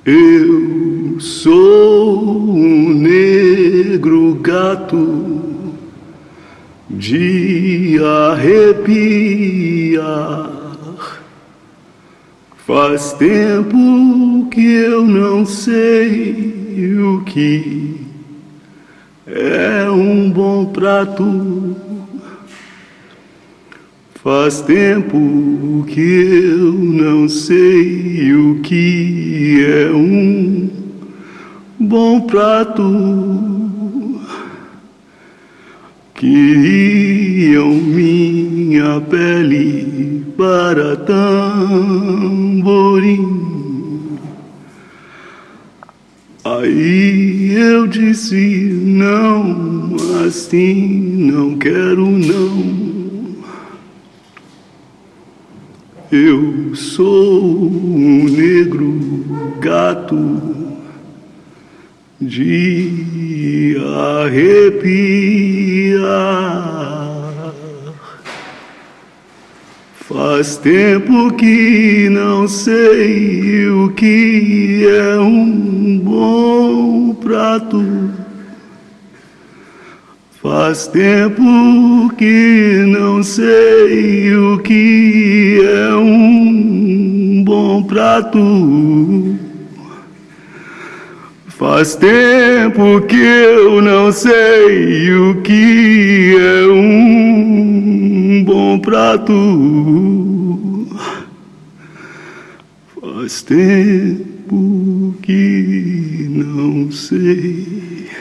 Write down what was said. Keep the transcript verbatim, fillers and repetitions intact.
Eu sou um negro gato de arrepiar. Faz tempo que eu não sei o que é um bom prato. Faz tempo que eu não sei o que é um bom prato. Queriam minha pele para tamborim. Aí eu disse não, assim não quero não. Eu sou um negro gato de arrepiar. Faz tempo que não sei o que é um bom prato. Faz tempo que não sei o que é um bom prato. Faz tempo que eu não sei o que é um bom prato. Faz tempo que não sei.